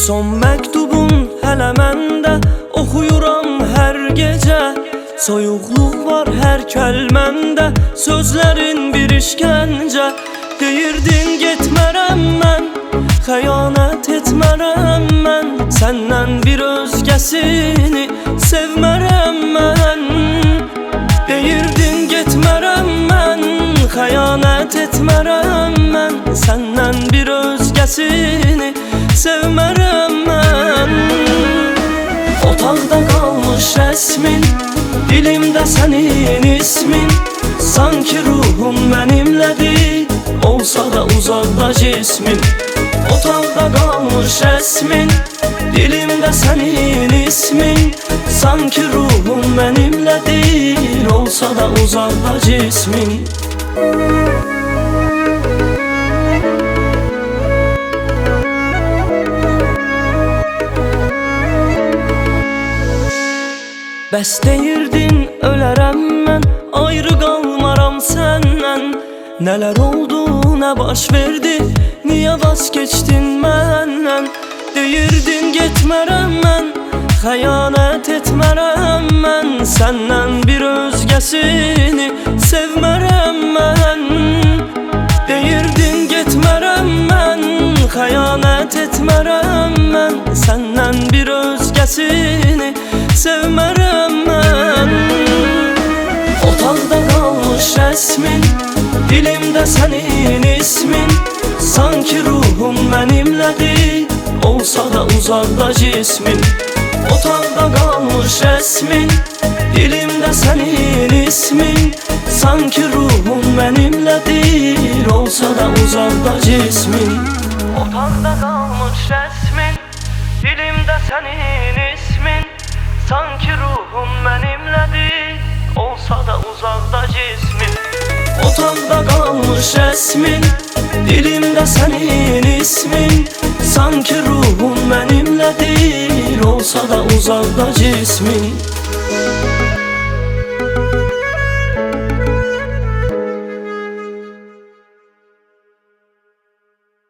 Son məktubun hələ məndə, oxuyuram hər gecə. Soyuqluq var hər kəlməndə, sözlərin bir işgəncə. Deyirdin getmərəm mən, xəyanət etmərəm mən. Səndən bir özgəsini sevmərəm mən. Deyirdin getmərəm mən, xəyanət etmərəm mən. Səndən bir özgəsini sevmərəm mən. Otaqda qalmış rəsmin, dilimdə sənin ismin. Sanki ruhum mənimlədir, olsa da uzaqda cismin. Otaqda qalmış rəsmin, dilimdə sənin ismin. Sanki ruhum mənimlədir, olsa da uzaqda cismin. Bəs deyirdin ölərəm mən, ayrı qalmaram səndən. Nələr oldu, nə baş verdi, niyə vaz keçdin məndən? Deyirdin getmərəm mən, xəyanət etmərəm mən. Səndən bir özgəsini sevmərəm mən. Deyirdin getmərəm mən, xəyanət etmərəm mən. Səndən bir özgəsini sevmərəm mən. Otaqda qalmış rəsmin, dilimdə sənin ismin. Sanki ruhum mənimlədir, olsa da uzaqda cismin. Otaqda qalmış rəsmin, dilimdə sənin ismin. Sanki ruhum mənimlədir, olsa da uzaqda cismin. Otaqda qalmış rəsmin, dilimdə sənin ismin. Sanki ruhum mənimlədir, olsa da uzaqda cismin. Otaqda qalmış rəsmin, dilimdə sənin ismin. Sanki ruhum mənimlədir, olsa da uzaqda cismin.